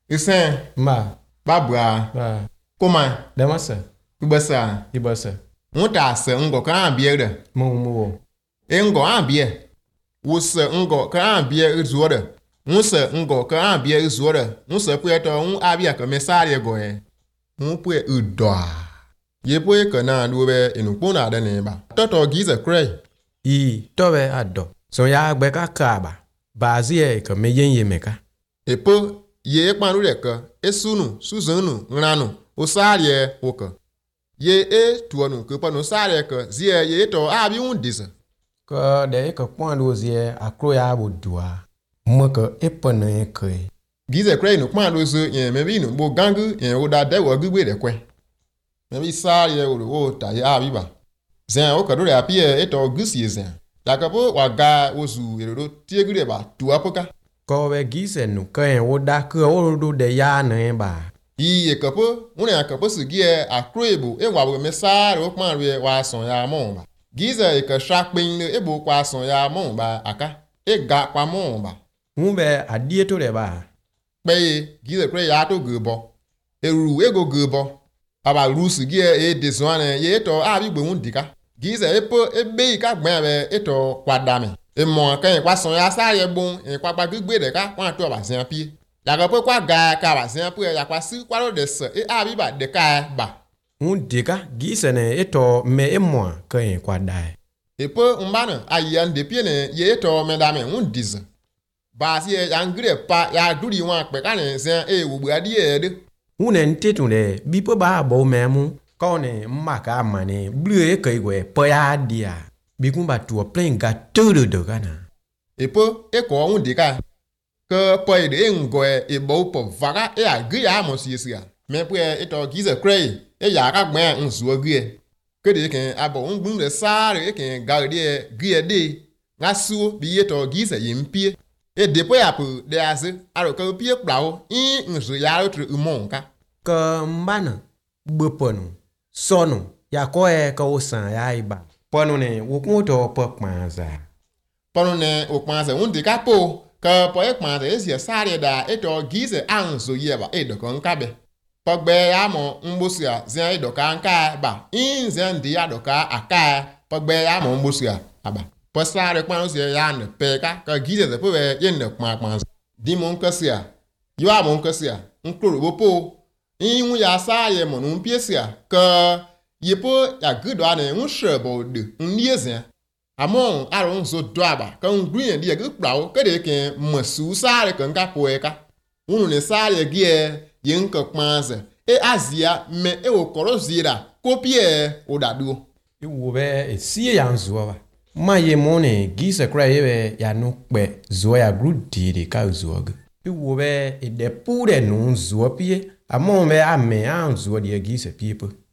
Isen. Ma. Babra. Ba. Comment? Damasa. Ibasa. Ibasa. Muta se ngo ka biere. Mo. Ngo abie. Wuse ngo ka bie zuore. Wuse ngo ka bie zuore. Wuse pueto un abia ka mesare goe. Mu pue udoa. Ye pue ka na duwe inukuna de neba. Toto gize krei. Tobe ado. So ya gbe ka kaba. Bazie ka meyen ye meka. Epo ye kpanu de ka esunu suzunu ngranu osarie oka. Ye tuonu ke panu sare ka zie ye to abi un disa. Ka de ka kwando zie akro ya bodua. Mo ka epone kai. Gize krei no kpanu so ye mebi no bo gangu ye oda de wo gbegbe de kwe. Mebi sare o ta ya abi ba. Zen o ka do ya pie eto gusi zen. Yakabo waga ozu eroro tiegure ba tuapoka. Ko we gize no kan oda ka o do de ya na ba. Iye kapo une akapo sigie akroebo e wa mesare o kpanu ye wa son ya mo ba. Gize ka shakpin e bo kwa son ya mo ba aka. E ga kwa mo ba. Mbe adie to de ba. Pe gize kre ya to gbo. Eru ego gbo. Aba rusi gie e deswane ye to abi gbe un dika. Gize epo ebe ka gbe eto kwadame. E mo kan kwa son ya sare bon e kwa gba gbegbe de ka kwa to ba sin apie. Ya ka po kwa ga ka ba sin apie ya kwa si kwa ro de se e abi ba de ka ba. Un dika gize ne eto me emo kan kwa dai. Epo mbana ayan de pie ne ye to me dame un dize. Ba si ya ngre pa ya duri wan pe ka ne sin e wo gba di e de. Une ntetu le bipo ba bo memu. Ko ne maka mane blue kai gwe pa ya dia. Bikumba tu plain ga todo do kana. Epo e ko un dika. Ke po de ngoe e bo po vaga e agi ya mo si sia. Me pu e to gize krei e ya ka gbe nzu agie. Ke de ken abo ngbun de sare e ken ga de gie de. Nga su bi e to gize yimpie. E de po ya pu de aze aro ka pie plao nzu ya ro tru umonka. Ka mbana buponu sono ya ko e ka osan ya iba. Ponu ne wo ko to pokmanza. Ponu ne okmanza un dika po. Ka po ekmanza esi sare da e to gize anzo yeba e do kon kabe. Pogbe ya mo mbusia zia e do ka nka ba. Inze ndi ya do ka aka. Pogbe ya mo mbusia aba. Po sare kpanu se ya ne peka ka gize ze po be ye ne kpakpanza. Di mo nkasia. Yo a mo nkasia. Nkoro bo po. Inwu ya sare mo no mpiesia ka yepo ya gudo ane unshebo de. Nniezia. Among aron zo doaba ka ngruyen die ge plao ke de ke masu sare kan ka poeka unu ne sare gie yen ka kpanze e azia me e okoro zira kopie odadu Iwo be esie ya nzuwa ba. Ma ye mone gise kra ye ya no pe zo ya grudi de ka zo ge. Iwo be e de pure no nzuwa pie. Among be ame an zo de gise pie pe.